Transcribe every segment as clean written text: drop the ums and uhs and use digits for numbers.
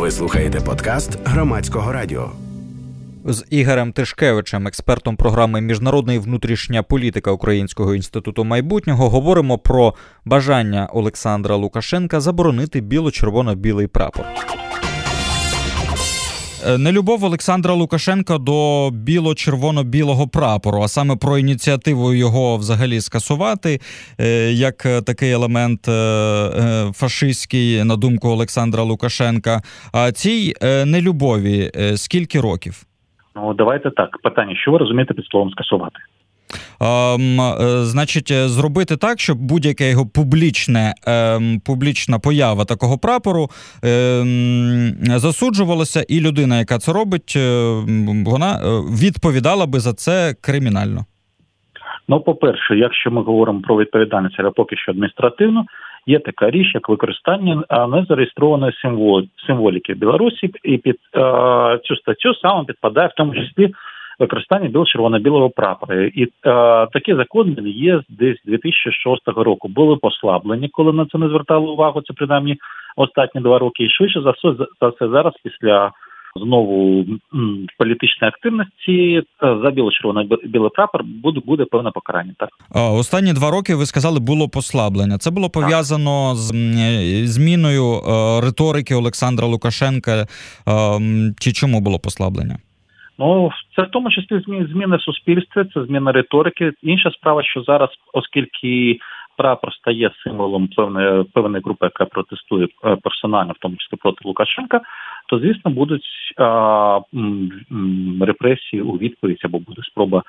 Ви слухаєте подкаст Громадського радіо. З Ігорем Тишкевичем, експертом програми «Міжнародна і внутрішня політика Українського інституту майбутнього», говоримо про бажання Олександра Лукашенка заборонити біло-червоно-білий прапор. Нелюбов Олександра Лукашенка до біло-червоно-білого прапору, а саме про ініціативу його взагалі скасувати, як такий елемент фашистський, на думку Олександра Лукашенка. А цій нелюбові скільки років? Ну, давайте так. Питання, що ви розумієте під словом «скасувати»? Значить, зробити так, щоб будь-яка його публічна поява такого прапору засуджувалася, і людина, яка це робить, вона відповідала би за це кримінально. Ну, по-перше, якщо ми говоримо про відповідальність, але поки що адміністративну, є така річ, як використання незареєстрованої символіки в Білорусі, і під цю статтю саме підпадає в тому числі використання біло-червоно-білого прапора. І такі закони є десь 2006 року. Були послаблені, коли на це не звертали увагу, це принаймні останні 2 роки. І швидше за все зараз, після знову політичної активності, за біло-червоно-білий прапор буде певне покарання. Так? Останні 2 роки, ви сказали, було послаблення. Це було пов'язано з зміною риторики Олександра Лукашенка. Чи чому було послаблення? Ну, це в тому числі зміни в суспільстві, це зміна риторики. Інша справа, що зараз, оскільки прапор стає символом певної групи, яка протестує персонально, в тому числі проти Лукашенка, то, звісно, будуть репресії у відповідь, або буде спроба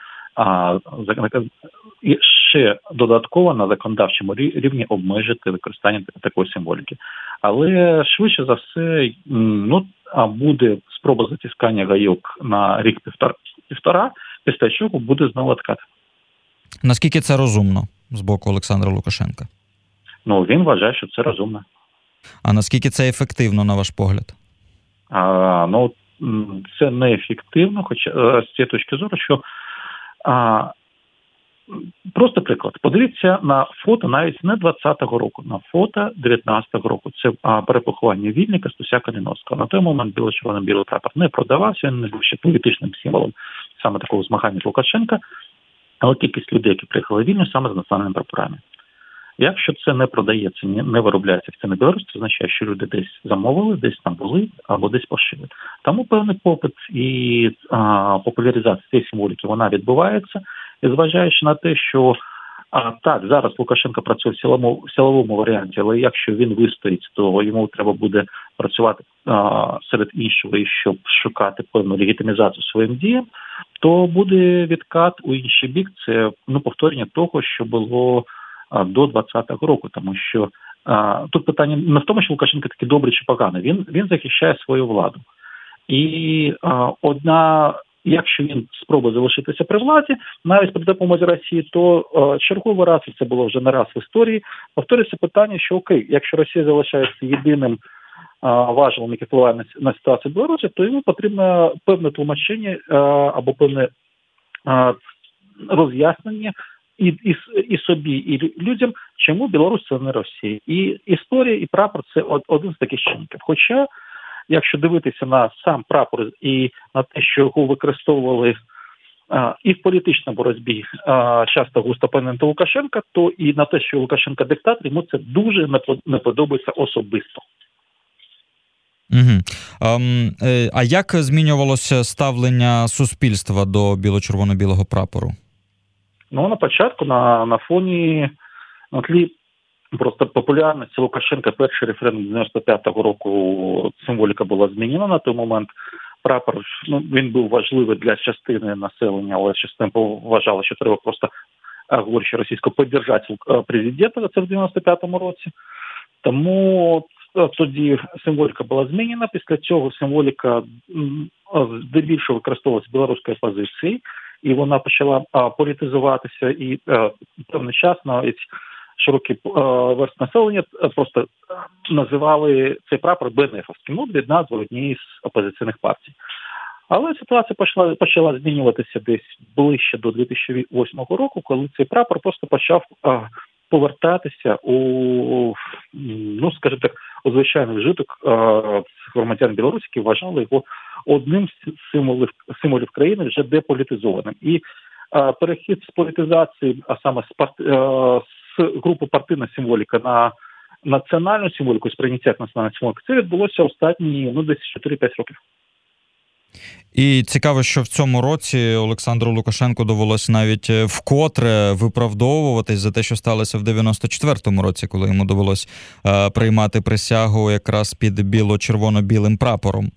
ще додатково на законодавчому рівні обмежити використання такої символіки. Але швидше за все, буде спроба затискання гайок на рік-півтора, після чого буде знову откат. Наскільки це розумно з боку Олександра Лукашенка? Ну, він вважає, що це розумно. А наскільки це ефективно, на ваш погляд? Це неефективно, хоча з цієї точки зору, що просто приклад. Подивіться на фото навіть не 20-го року, на фото 19-го року. Це перепоховання Вільника, Стуся, Каліновського. На той момент біло-червоно-білий прапор не продавався, він не був ще політичним символом саме такого змагання з Лукашенка, але кількість людей, які приїхали в Вільню, саме з національними прапорами. Якщо це не продається, не виробляється в це на Білорусі, це означає, що люди десь замовили, десь там були, або десь пошили. Тому певний попит і популяризація цієї символіки, вона відбувається. І зважаючи на те, що так, зараз Лукашенко працює в силовому варіанті, але якщо він вистоїть, то йому треба буде працювати серед іншого, і щоб шукати певну легітимізацію своїм діям, то буде відкат у інший бік. Це повторення того, що було до 2020 року, тому що тут питання не в тому, що Лукашенко такий добрий чи поганий, він захищає свою владу. І якщо він спробує залишитися при владі, навіть при допомозі Росії, то черговий раз, і це було вже не раз в історії, повторюється питання, що окей, якщо Росія залишається єдиним важелем, який впливає на ситуацію в Білорусі, то йому потрібно певне тлумачення або певне роз'яснення і собі, і людям, чому Білорусь – це не Росія. І історія, і прапор – це один з таких чинників. Хоча, якщо дивитися на сам прапор і на те, що його використовували і в політичній боротьбі часто густо опоненти Лукашенка, то і на те, що Лукашенко диктатор, йому це дуже не подобається особисто. Угу. А як змінювалося ставлення суспільства до біло-червоно-білого прапору? На початку, на фоні, на тлі просто популярності Лукашенка, перший референдум 95-го року, символіка була змінена на той момент. Прапор, він був важливий для частини населення, але частина вважала, що треба просто, говорячи російською, підтримати президента, це в 95-му році. Тому тоді символіка була змінена, після цього символіка здебільшого використовувалася білоруською опозицією, і вона почала політизуватися, і певний час навіть широкі верстви населення просто називали цей прапор БНФ-овським, від назви однієї з опозиційних партій. Але ситуація почала змінюватися десь ближче до 2008 року, коли цей прапор просто почав повертатися у, скажімо так, звичайний вжиток громадян Білорусі, які вважали його одним з символів країни вже деполітизованим. І перехід з політизації, а саме з групи партійна символіка на національну символіку, сприйняття як національної символіки, це відбулося останні десь 4-5 років. І цікаво, що в цьому році Олександру Лукашенку довелося навіть вкотре виправдовуватись за те, що сталося в 94-му році, коли йому довелося приймати присягу якраз під біло-червоно-білим прапором.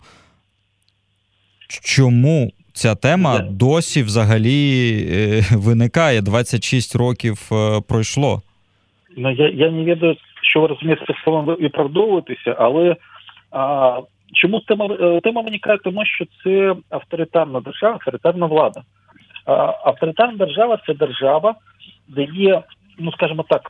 Чому ця тема досі взагалі виникає? 26 років пройшло. Ну, я не ведаю, що ви розумієте під словом виправдовуватися, але чому тема виникає? Тому що це авторитарна держава, авторитарна влада. Авторитарна держава – це держава, де є, ну скажімо так,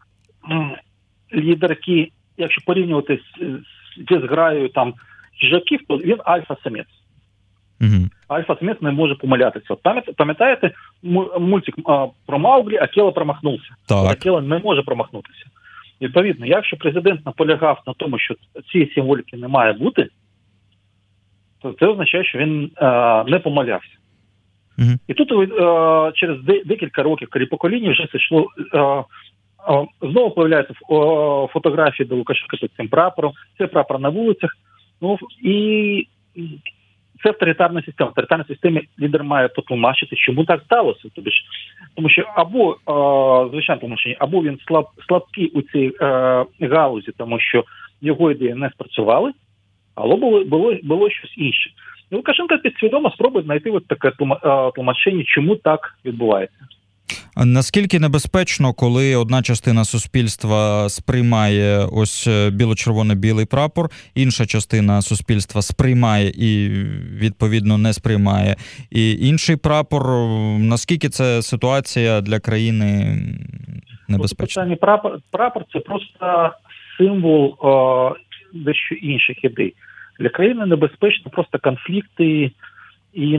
лідер, який, якщо порівнювати з граю там хижаків, то він альфа-самець. Угу. Альфа-самець не може помилятися. От пам'ятаєте мультик про Мауглі, Акела промахнувся. Так. Акела не може промахнутися. Відповідно, якщо президент наполягав на тому, що цієї символіки не має бути, то це означає, що він не помилявся. Mm-hmm. І тут через декілька років, коли покоління вже зайшло, знову появляються фотографії до Лукашенка під цим прапором, це прапор на вулицях, ну і це авторитарна система. В авторитарній системі лідер має потлумачити, чому так сталося. Тому що або, звичайно, тлумачення, або він слабкий у цій галузі, тому що його ідеї не спрацювали, або було щось інше. І Лукашенко підсвідомо спробує знайти от таке тлумачення, чому так відбувається. Наскільки небезпечно, коли одна частина суспільства сприймає ось біло-червоно-білий прапор, інша частина суспільства сприймає і, відповідно, не сприймає і інший прапор? Наскільки це ситуація для країни небезпечна? Прапор – це просто символ дещо інших ідей. Для країни небезпечно просто конфлікти і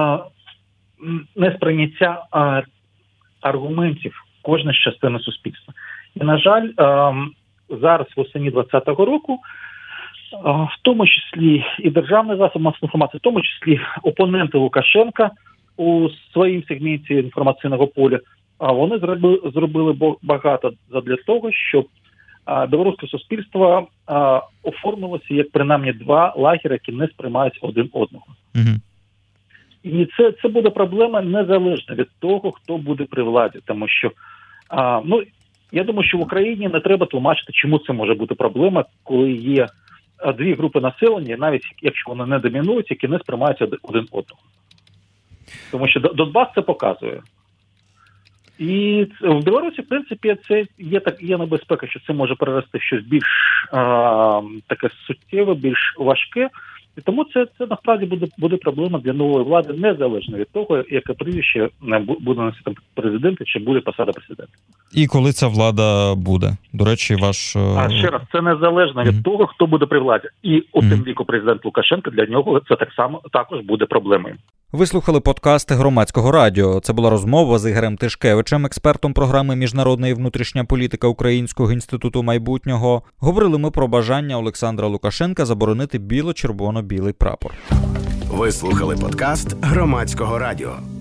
несприйняття аргументів кожної частини суспільства. І, на жаль, зараз в осені 2020 року, в тому числі і державний засіб масової інформації, в тому числі опоненти Лукашенка у своїм сегменті інформаційного поля, вони зробили багато для того, щоб білоруське суспільство оформилося як принаймні два лагери, які не сприймають один одного. Угу. І це буде проблема незалежно від того, хто буде при владі. Тому що, я думаю, що в Україні не треба тлумачити, чому це може бути проблема, коли є дві групи населення, навіть якщо вони не домінують, які не сприймаються один одного. Тому що Донбас це показує. І в Білорусі, в принципі, це є небезпека, що це може перерости в щось більш таке суттєве, більш важке. І тому це насправді буде проблема для нової влади, незалежно від того, яке прізвище буде носити президент, чи буде посада президента. І коли ця влада буде? До речі, ще раз, це незалежно від того, хто буде при владі. І у тим віку президент Лукашенко, для нього це також буде проблемою. Ви слухали подкаст Громадського радіо. Це була розмова з Ігорем Тишкевичем, експертом програми «Міжнародна і внутрішня політика Українського інституту майбутнього». Говорили ми про бажання Олександра Лукашенка заборонити біло-червоно-білий прапор. Ви слухали подкаст Громадського радіо.